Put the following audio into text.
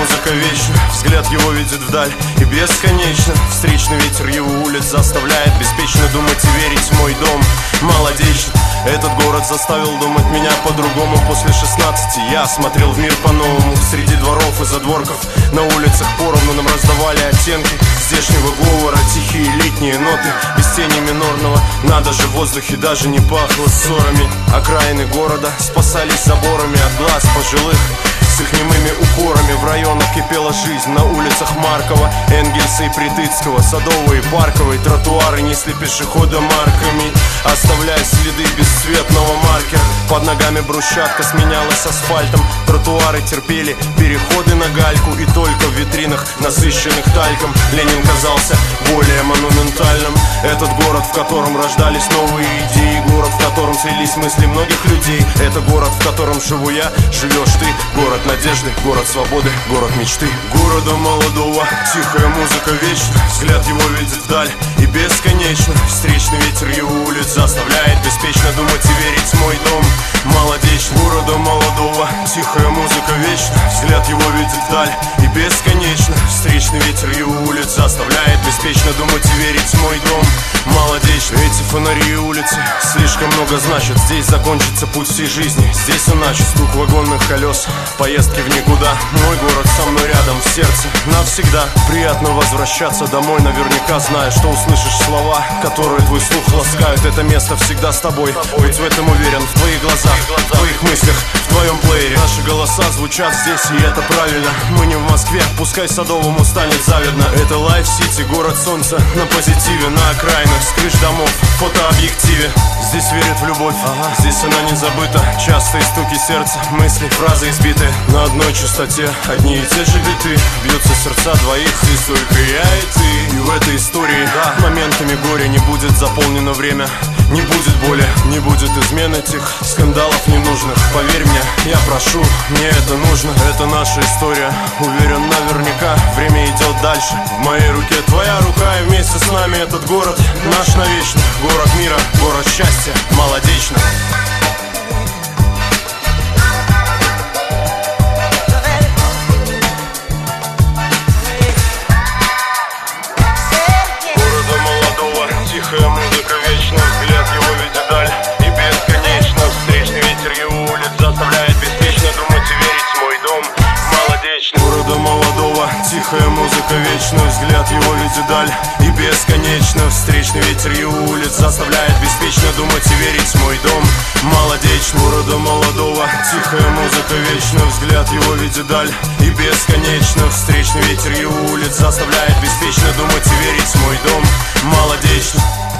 музыка вечна, взгляд его видит вдаль и бесконечно. Встречный ветер его улиц заставляет беспечно думать и верить в мой дом. Молодечно. Этот город заставил думать меня по-другому. После 16 я смотрел в мир по-новому. Среди дворов и задворков на улицах поровну нам раздавали оттенки здешнего говора, тихие летние ноты без тени минорного. Надо же, в воздухе даже не пахло ссорами. Окраины города спасались заборами от глаз пожилых с их немыми укорами. В районах кипела жизнь, на улицах Маркова, Энгельса и Притыцкого, Садовой и Парковой. Тротуары несли пешехода марками, оставляя следы бесцветного маркера. Под ногами брусчатка сменялась асфальтом. Тротуары терпели переходы на гальку, и только в витринах, насыщенных тальком, Ленин казался более монументальным. Этот город, в котором рождались новые идеи, город, в котором слились мысли многих людей. Это город, в котором живу я, живешь ты. Город надежды, город свободы, город мечты. Города молодого, тихая музыка вечна, взгляд его видит вдаль и бесконечно. Встречный ветер его улиц заставляет беспечно думать и верить в мой дом. Молодечно. Города молодого, тихая музыка вечна, взгляд его видит вдаль и бесконечно. Встречный ветер его улиц заставляет беспечно думать и верить в мой дом. Молодечно. Эти фонари и улицы слишком много значат. Здесь закончится путь всей жизни, здесь иначе. Стук вагонных колес, поездки в никуда. Мой город со мной рядом, в сердце навсегда. Приятно возвращаться домой, наверняка зная, что услышишь слова, которые твой слух ласкают. Это место всегда с тобой, быть в этом уверен. В твоих глазах, в твоих мыслях, в твоем плеере. Наши голоса звучат здесь, и это правильно. Мы не в Москве, пускай Садовому станет завидно. Это Life City, город солнца на позитиве. На окраинах скрыш домов, фотообъективе. Здесь верят в любовь, здесь она не забыта. Частые стуки сердца, мысли, фразы избитые. На одной частоте одни и те же биты. Бьются сердца двоих, здесь только я и ты. И в этой истории, моментами горя не будет заполнено время. Не будет боли, не будет измен этих скандалов ненужных. Поверь мне, я прошу, мне это нужно. Это наша история, уверен наверняка. Время идет дальше, в моей руке твоя рука. И вместе с нами этот город наш навечно. Город мира, город счастья, молодечно. Города молодого, тихая музыка вечна, взгляд его видит даль и бесконечно. Встречный ветер его улиц заставляет беспечно думать и верить в мой дом. Молодечно. Города молодого, тихая музыка вечна, взгляд его видит даль и бесконечно. Встречный ветер его улиц заставляет беспечно думать и верить в мой дом. Молодечно. Города молодого, тихая музыка вечна, взгляд его видит даль и бесконечно. Встречный ветер его улиц заставляет беспечно думать и верить в мой дом. Молодечно.